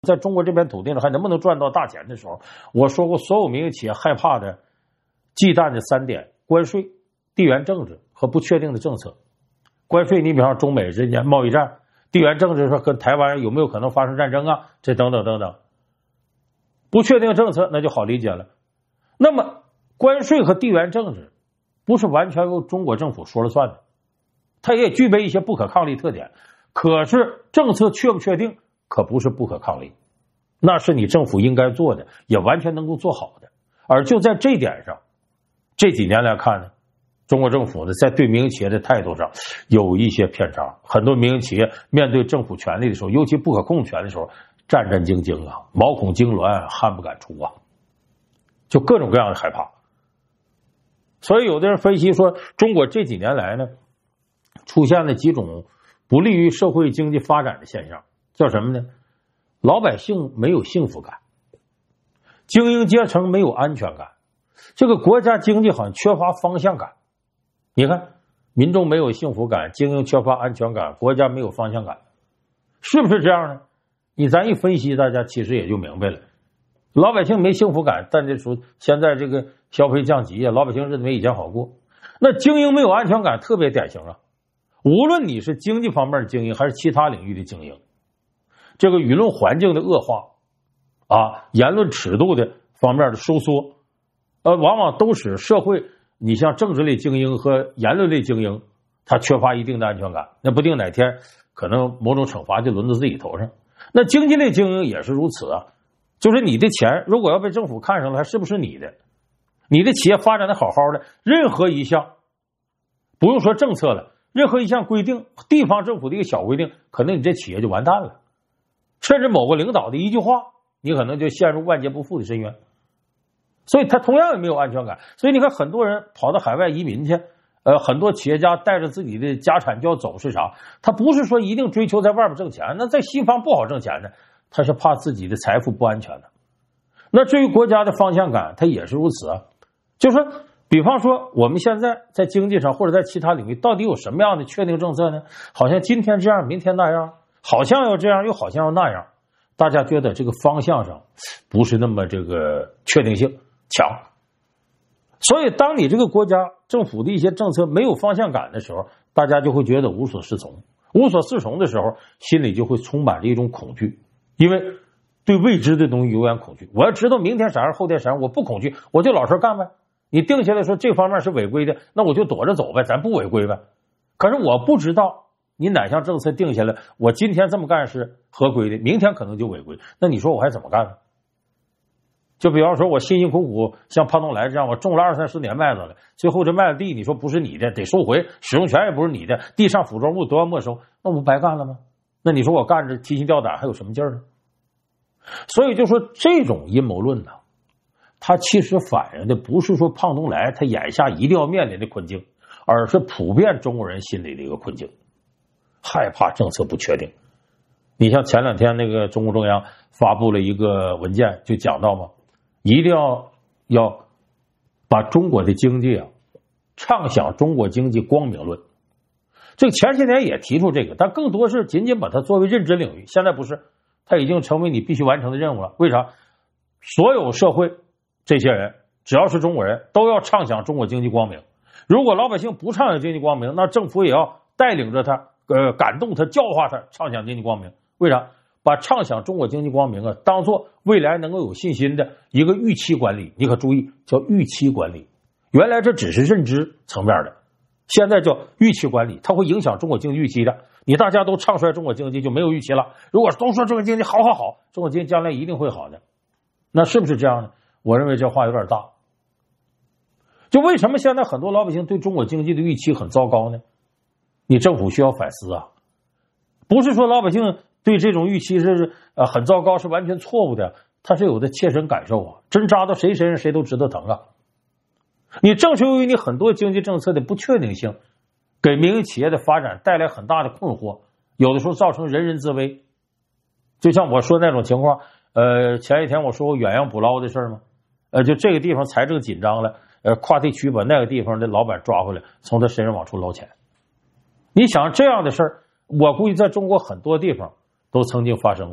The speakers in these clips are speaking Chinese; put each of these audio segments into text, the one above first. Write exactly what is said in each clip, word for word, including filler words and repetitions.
在中国这片土地上还能不能赚到大钱的时候，我说过，所有民营企业害怕的、忌惮的三点：关税、地缘政治和不确定的政策。关税，你比方中美之间贸易战；地缘政治说跟台湾有没有可能发生战争啊？这等等等等。不确定政策那就好理解了。那么关税和地缘政治不是完全由中国政府说了算的，它也具备一些不可抗力特点。可是政策确不确定可不是不可抗力，那是你政府应该做的，也完全能够做好的。而就在这点上，这几年来看呢，中国政府呢在对民营企业的态度上有一些偏差。很多民营企业面对政府权力的时候，尤其不可控权的时候，战战兢兢啊，毛孔痉挛，汗不敢出啊，就各种各样的害怕。所以有的人分析说，中国这几年来呢，出现了几种不利于社会经济发展的现象，叫什么呢？老百姓没有幸福感，精英阶层没有安全感，这个国家经济好像缺乏方向感。你看，民众没有幸福感，精英缺乏安全感，国家没有方向感，是不是这样呢？你咱一分析，大家其实也就明白了。老百姓没幸福感，但这时候现在这个消费降级啊，老百姓日子没以前好过。那精英没有安全感特别典型啊，无论你是经济方面的精英还是其他领域的精英，这个舆论环境的恶化啊，言论尺度的方面的收缩，呃，往往都使社会，你像政治类精英和言论类精英，他缺乏一定的安全感，那不定哪天可能某种惩罚就轮到自己头上。那经济类精英也是如此啊，就是你的钱如果要被政府看上了，还是不是你的？你的企业发展的好好的，任何一项不用说政策了，任何一项规定，地方政府的一个小规定，可能你这企业就完蛋了。甚至某个领导的一句话，你可能就陷入万劫不复的深渊。所以他同样也没有安全感。所以你看，很多人跑到海外移民去，呃，很多企业家带着自己的家产就要走，是啥？他不是说一定追求在外边挣钱，那在西方不好挣钱的，他是怕自己的财富不安全的。那至于国家的方向感，它也是如此啊。就是说，比方说我们现在在经济上或者在其他领域，到底有什么样的确定政策呢？好像今天这样，明天那样，好像要这样，又好像要那样。大家觉得这个方向上不是那么这个确定性强。所以当你这个国家政府的一些政策没有方向感的时候，大家就会觉得无所适从。无所适从的时候，心里就会充满着一种恐惧，因为对未知的东西有点恐惧。我要知道明天啥样后天啥样，我不恐惧，我就老实干呗。你定下来说这方面是违规的，那我就躲着走呗，咱不违规呗。可是我不知道你哪项政策定下来，我今天这么干是合规的，明天可能就违规，那你说我还怎么干呢？就比方说我辛辛苦苦像胖东来这样，我种了二三十年麦子了，最后这麦子地你说不是你的得收回，使用权也不是你的，地上腐装物都要没收，那我不白干了吗？那你说我干着提心吊胆还有什么劲儿呢？所以就说这种阴谋论呢，它其实反映的不是说胖东来他眼下一定要面临的困境，而是普遍中国人心里的一个困境，害怕政策不确定。你像前两天那个中共中央发布了一个文件，就讲到嘛，一定要要把中国的经济啊，畅想中国经济光明论。这个前些年也提出这个，但更多是仅仅把它作为认知领域，现在不是，它已经成为你必须完成的任务了。为啥？所有社会这些人只要是中国人都要畅想中国经济光明，如果老百姓不畅想经济光明，那政府也要带领着他，呃，感动他，教化他畅想经济光明。为啥？把畅想中国经济光明啊当做未来能够有信心的一个预期管理。你可注意，叫预期管理。原来这只是认知层面的，现在叫预期管理，它会影响中国经济预期的。你大家都唱衰中国经济就没有预期了，如果都说中国经济好好好，中国经济将来一定会好的，那是不是这样呢？我认为这话有点大。就为什么现在很多老百姓对中国经济的预期很糟糕呢？你政府需要反思啊，不是说老百姓对这种预期是呃很糟糕是完全错误的，他是有的切身感受啊，针扎到谁身上谁都知道疼啊。你正是由于你很多经济政策的不确定性，给民营企业的发展带来很大的困惑，有的时候造成人人自危。就像我说那种情况，呃，前一天我说过远洋捕捞的事吗？呃，就这个地方财政紧张了，呃，跨地区把那个地方的老板抓回来，从他身上往出捞钱。你想这样的事儿，我估计在中国很多地方都曾经发生过。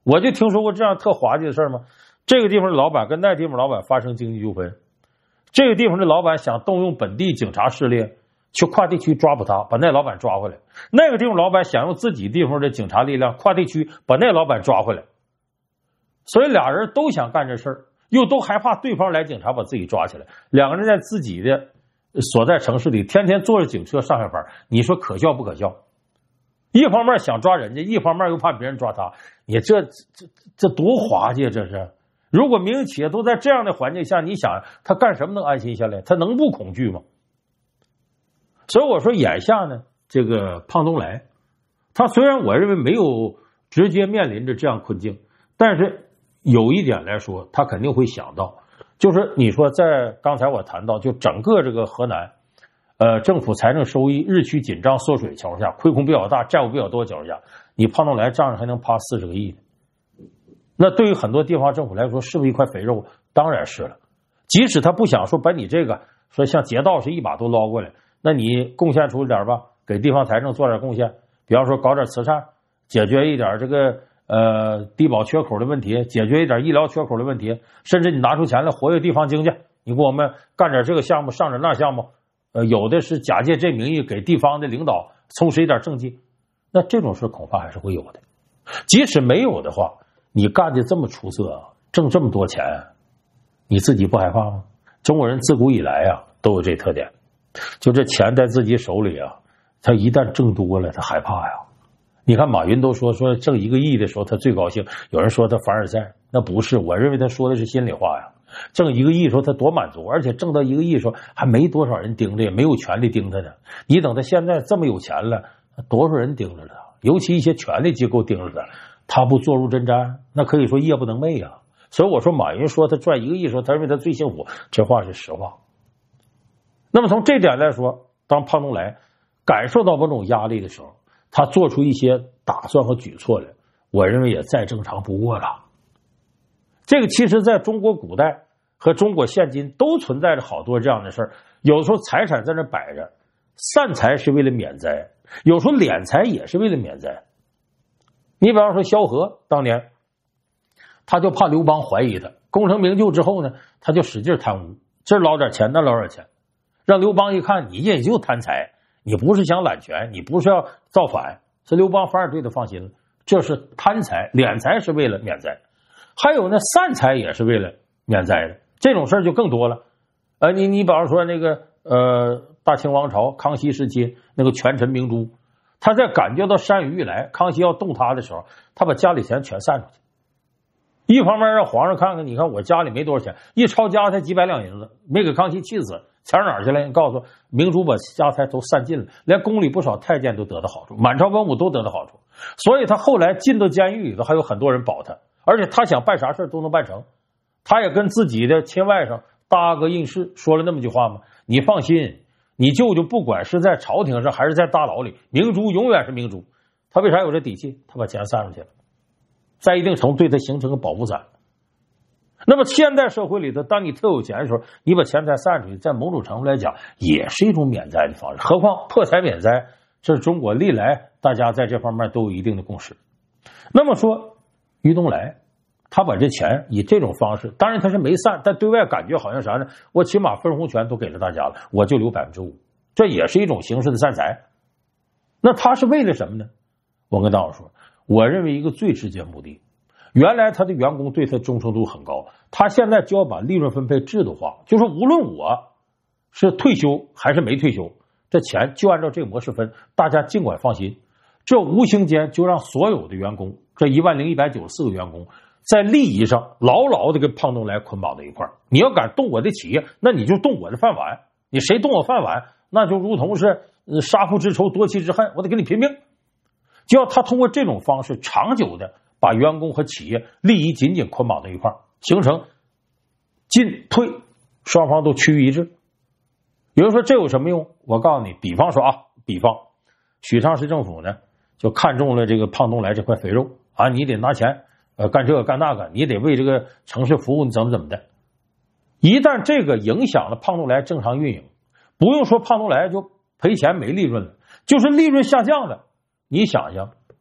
我就听说过这样特滑稽的事吗？这个地方的老板跟那地方老板发生经济纠纷，这个地方的老板想动用本地警察势力去跨地区抓捕他，把那老板抓回来。那个地方老板想用自己地方的警察力量跨地区把那老板抓回来。所以俩人都想干这事儿，又都害怕对方来警察把自己抓起来。两个人在自己的所在城市里天天坐着警车上下班，你说可笑不可笑？一方面想抓人家，一方面又怕别人抓他，你这这这多滑稽！这是，如果民营企业都在这样的环境下，你想他干什么能安心下来？他能不恐惧吗？所以我说，眼下呢，这个胖东来，他虽然我认为没有直接面临着这样困境，但是有一点来说，他肯定会想到，就是你说在刚才我谈到，就整个这个河南。呃，政府财政收益日趋紧张缩水的情况下，亏空比较大，债务比较多的情况下，你胖东来账上还能趴四十个亿呢？那对于很多地方政府来说，是不是一块肥肉？当然是了。即使他不想说把你这个说像劫道是一把都捞过来，那你贡献出点吧，给地方财政做点贡献，比方说搞点慈善，解决一点这个呃低保缺口的问题，解决一点医疗缺口的问题，甚至你拿出钱来活跃地方经济，你给我们干点这个项目，上点那项目。呃，有的是假借这名义给地方的领导充实一点政绩，那这种事恐怕还是会有的。即使没有的话，你干的这么出色，挣这么多钱，你自己不害怕吗？中国人自古以来啊都有这特点，就这钱在自己手里啊，他一旦挣多了，他害怕呀。你看马云都说说挣一个亿的时候他最高兴，有人说他凡尔赛，那不是，我认为他说的是心里话呀。挣一个亿的时候他多满足，而且挣到一个亿的时候还没多少人盯着，也没有权利盯他呢。你等他现在这么有钱了，多少人盯着他？尤其一些权力机构盯着他，他不坐入针毡，那可以说夜不能寐啊。所以我说马云说他赚一个亿的时候他认为他最幸福，这话是实话。那么从这点来说，当胖东来感受到某种压力的时候，他做出一些打算和举措来，我认为也再正常不过了。这个其实在中国古代和中国现今都存在着好多这样的事儿。有时候财产在那摆着，散财是为了免灾，有时候敛财也是为了免灾。你比方说萧何当年，他就怕刘邦怀疑他，功成名就之后呢，他就使劲贪污，这捞点钱那捞点钱，让刘邦一看你也就贪财，你不是想揽权，你不是要造反，所以刘邦反而对他放心了。这是贪财，敛财是为了免灾。还有呢，散财也是为了免灾的，这种事儿就更多了。呃，你你比方说那个呃，大清王朝康熙时期那个权臣明珠，他在感觉到山雨欲来，康熙要动他的时候，他把家里钱全散出去。一方面让皇上看看，你看我家里没多少钱，一抄家才几百两银子，没给康熙气死，钱哪儿去了？你告诉明珠把家财都散尽了，连宫里不少太监都得到好处，满朝文武都得到好处，所以他后来进到监狱里头，还有很多人保他。而且他想办啥事都能办成，他也跟自己的亲外甥大阿哥应试说了那么句话吗？你放心，你舅舅不管是在朝廷上还是在大牢里，明珠永远是明珠。他为啥有这底气？他把钱散出去了，在一定程度对他形成个保护伞。那么现代社会里头，当你特有钱的时候，你把钱财散出去，在某种程度来讲也是一种免灾的方式。何况破财免灾，这是中国历来大家在这方面都有一定的共识。那么说于东来他把这钱以这种方式，当然他是没散，但对外感觉好像啥呢？我起码分红权都给了大家了，我就留百分之五，这也是一种形式的散财。那他是为了什么呢？我跟大伙说，我认为一个最直接目的，原来他的员工对他忠诚度很高，他现在就要把利润分配制度化，就是无论我是退休还是没退休，这钱就按照这个模式分，大家尽管放心。这无形间就让所有的员工，这一万零一百九十四个员工，在利益上牢牢的跟胖东来捆绑在一块儿。你要敢动我的企业，那你就动我的饭碗。你谁动我饭碗，那就如同是杀父之仇夺妻之恨，我得跟你拼命。就要他通过这种方式，长久的把员工和企业利益紧紧捆绑在一块儿，形成进退双方都趋于一致。有人说这有什么用？我告诉你，比方说啊，比方许昌市政府呢，就看中了这个胖东来这块肥肉啊，你得拿钱呃干这个干那个，你得为这个城市服务，怎么怎么的。一旦这个影响了胖东来正常运营，不用说胖东来就赔钱没利润了，就是利润下降了，你想想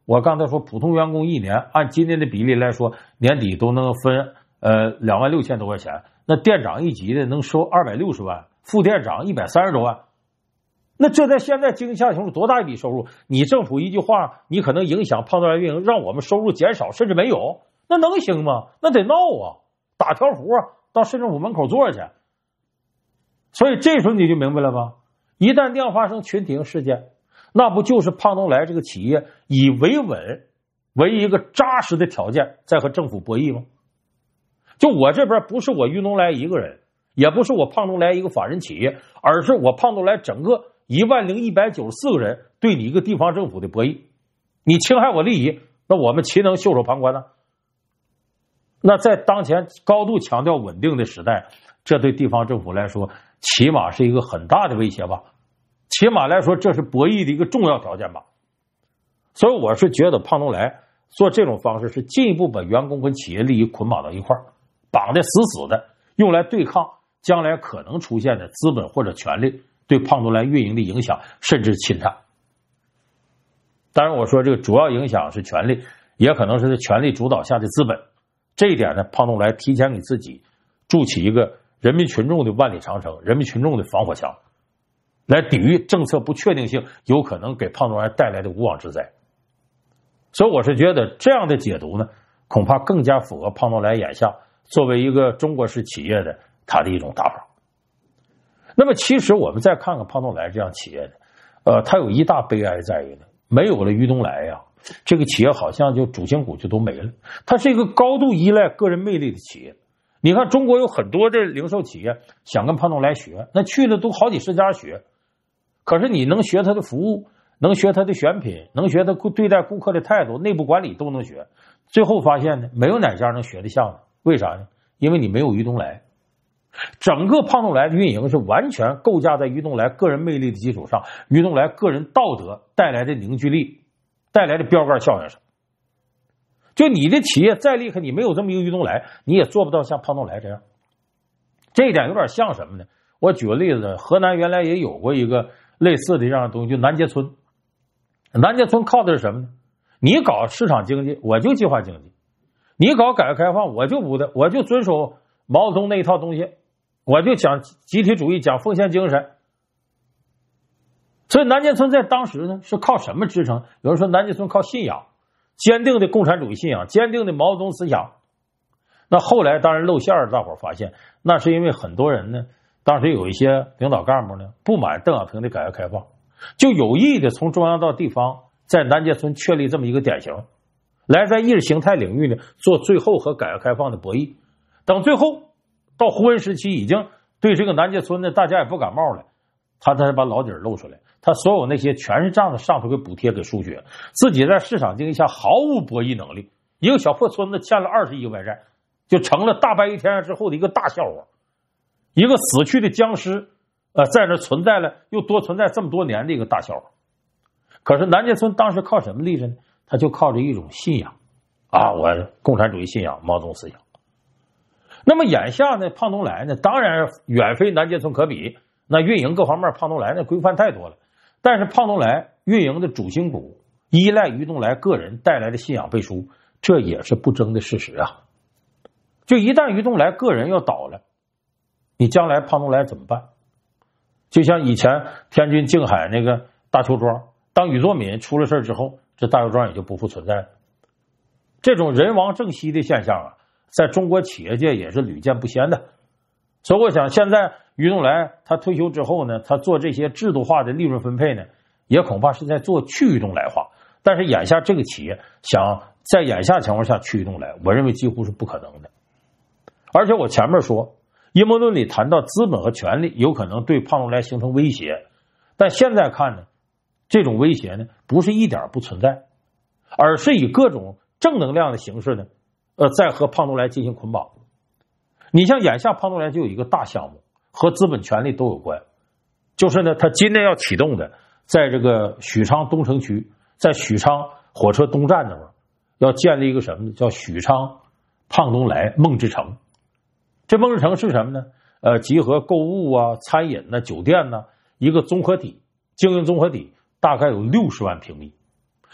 我刚才说普通员工一年按今天的比例来说，年底都能分呃两万六千多块钱，那店长一级的能收二百六十万，副店长一百三十多万。那这在现在经济下行多大一笔收入？你政府一句话，你可能影响胖东来运营，让我们收入减少甚至没有，那能行吗？那得闹啊，打条幅啊，到市政府门口坐去。所以这时候你就明白了吧？一旦这样发生群体性事件，那不就是胖东来这个企业以维稳为一个扎实的条件，在和政府博弈吗？就我这边不是我于东来一个人，也不是我胖东来一个法人企业，而是我胖东来整个一万零一百九十四个人对你一个地方政府的博弈。你侵害我利益，那我们岂能袖手旁观呢？那在当前高度强调稳定的时代，这对地方政府来说起码是一个很大的威胁吧，起码来说这是博弈的一个重要条件吧。所以我是觉得胖东来做这种方式是进一步把员工跟企业利益捆绑到一块儿，绑得死死的，用来对抗将来可能出现的资本或者权力对胖东来运营的影响甚至侵占。当然我说这个主要影响是权力，也可能是在权力主导下的资本。这一点呢，胖东来提前给自己筑起一个人民群众的万里长城，人民群众的防火墙，来抵御政策不确定性有可能给胖东来带来的无妄之灾。所以我是觉得这样的解读呢，恐怕更加符合胖东来眼下作为一个中国式企业的他的一种打法。那么其实我们再看看胖东来这样企业的，呃，它有一大悲哀在于呢，没有了于东来呀，这个企业好像就主心骨就都没了。它是一个高度依赖个人魅力的企业。你看中国有很多的零售企业想跟胖东来学，那去了都好几十家学，可是你能学他的服务，能学他的选品，能学他对待顾客的态度，内部管理都能学，最后发现呢，没有哪家能学得像的。为啥呢？因为你没有于东来。整个胖东来的运营是完全构架在于东来个人魅力的基础上，于东来个人道德带来的凝聚力带来的标杆效应上。就你的企业再厉害，你没有这么一个于东来，你也做不到像胖东来这样。这一点有点像什么呢？我举个例子，河南原来也有过一个类似的这样的东西，就南街村。南街村靠的是什么呢？你搞市场经济，我就计划经济；你搞改革开放，我就不的，我就遵守毛泽东那一套东西，我就讲集体主义，讲奉献精神。所以南街村在当时呢是靠什么支撑？有人说南街村靠信仰，坚定的共产主义信仰，坚定的毛泽东思想。那后来当然露馅了，大伙儿发现那是因为很多人呢，当时有一些领导干部呢不满邓小平的改革开放，就有意的从中央到地方在南街村确立这么一个典型，来在意识形态领域呢做最后和改革开放的博弈。等最后到胡温时期，已经对这个南街村呢大家也不感冒了，他才把老底儿露出来。他所有那些全是仗着上头给补贴给输血，自己在市场经济下毫无博弈能力，一个小破村子欠了二十亿外债，就成了大白于天下之后的一个大笑话。一个死去的僵尸呃，在这存在了又多存在这么多年的一个大笑话。可是南街村当时靠什么立着呢？他就靠着一种信仰啊，我共产主义信仰，毛泽东思想。那么眼下呢，胖东来呢当然远非南街村可比，那运营各方面胖东来那规范太多了。但是胖东来运营的主心骨依赖于东来个人带来的信仰背书，这也是不争的事实啊。就一旦于东来个人要倒了，你将来胖东来怎么办？就像以前天津静海那个大邱庄，当宇作敏出了事之后，这大邱庄也就不复存在了。这种人亡政息的现象啊，在中国企业界也是屡见不鲜的。所以我想现在于东来他退休之后呢，他做这些制度化的利润分配呢，也恐怕是在做去于东来化。但是眼下这个企业想在眼下情况下去于东来，我认为几乎是不可能的。而且我前面说阴谋论里谈到资本和权力有可能对胖东来形成威胁，但现在看呢，这种威胁呢不是一点不存在，而是以各种正能量的形式呢，呃，在和胖东来进行捆绑。你像眼下胖东来就有一个大项目和资本权力都有关，就是呢，他今年要启动的，在这个许昌东城区，在许昌火车东站那边要建立一个什么呢？叫许昌胖东来梦之城。这梦之城是什么呢？呃，集合购物啊、餐饮呐、酒店呐，一个综合体，经营综合体，大概有六十万平米。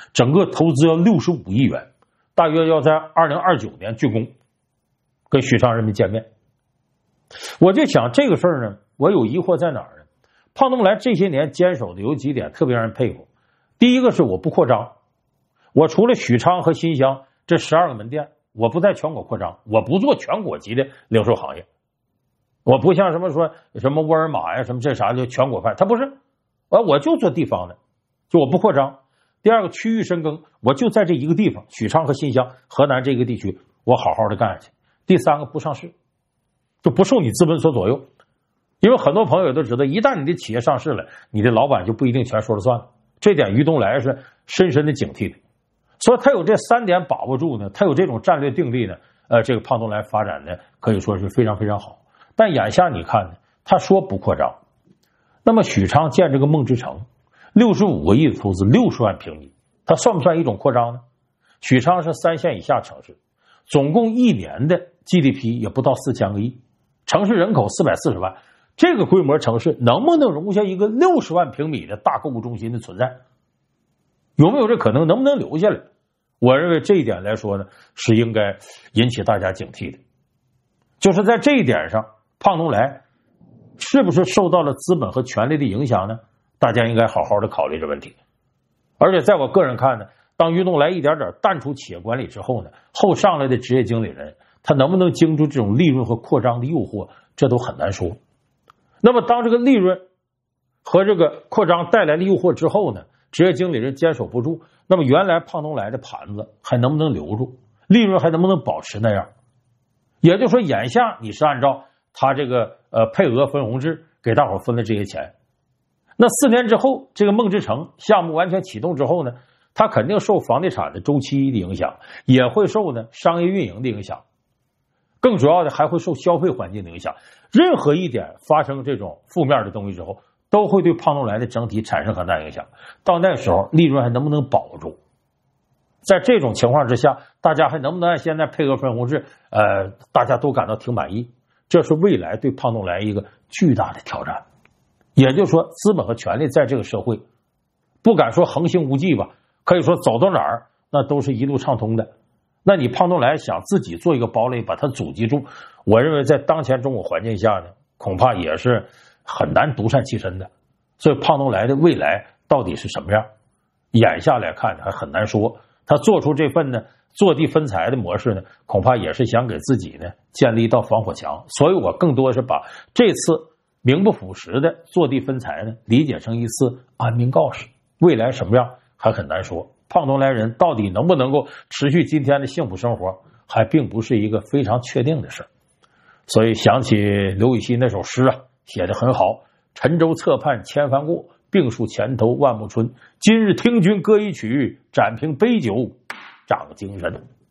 整个投资要六十五亿元，大约要在二零二九年竣工，跟许昌人民见面。我就想这个事儿呢，我有疑惑在哪儿呢？胖东来这些年坚守的有几点特别让人佩服。第一个是我不扩张，我除了许昌和新乡这十二个门店，我不在全国扩张，我不做全国级的零售行业，我不像什么说什么沃尔玛呀什么这啥就全国派，他不是，我我就做地方的，就我不扩张。第二个区域深耕，我就在这一个地方，许昌和新乡、河南这个地区，我好好的干下去。第三个不上市，就不受你资本所左右。因为很多朋友都知道，一旦你的企业上市了，你的老板就不一定全说了算了。这点于东来是深深的警惕的，所以他有这三点把握住呢，他有这种战略定力呢，呃，这个胖东来发展呢可以说是非常非常好。但眼下你看呢，他说不扩张，那么许昌建这个梦之城，六十五个亿的投资，六十万平米，它算不算一种扩张呢？许昌是三线以下城市，总共一年的 G D P 也不到四千个亿，城市人口四百四十万。这个规模城市能不能容下一个六十万平米的大购物中心的存在？有没有这可能？能不能留下来？我认为这一点来说呢，是应该引起大家警惕的。就是在这一点上，胖东来是不是受到了资本和权力的影响呢？大家应该好好的考虑这问题。而且在我个人看呢，当于东来一点点淡出企业管理之后呢，后上来的职业经理人他能不能经住这种利润和扩张的诱惑，这都很难说。那么当这个利润和这个扩张带来的诱惑之后呢，职业经理人坚守不住，那么原来胖东来的盘子还能不能留住，利润还能不能保持那样？也就是说，眼下你是按照他这个呃配额分红制给大伙分了这些钱，那四年之后，这个梦之城项目完全启动之后呢，它肯定受房地产的周期的影响，也会受呢商业运营的影响，更主要的还会受消费环境的影响。任何一点发生这种负面的东西之后，都会对胖东来的整体产生很大影响。到那时候，利润还能不能保住？在这种情况之下，大家还能不能按现在配额分红制，呃，大家都感到挺满意？这是未来对胖东来一个巨大的挑战。也就是说，资本和权力在这个社会，不敢说横行无忌吧，可以说走到哪儿那都是一路畅通的。那你胖东来想自己做一个堡垒把它阻击住，我认为在当前中国环境下呢，恐怕也是很难独善其身的。所以胖东来的未来到底是什么样，眼下来看还很难说。他做出这份呢坐地分财的模式呢，恐怕也是想给自己呢建立一道防火墙。所以我更多是把这次名不副实的坐地分财呢理解成一次安民告示，未来什么样还很难说。胖东来人到底能不能够持续今天的幸福生活，还并不是一个非常确定的事。所以想起刘禹锡那首诗啊，写得很好，沉舟侧畔千帆过，病树前头万木春，今日听君歌一曲，展平杯酒长精神。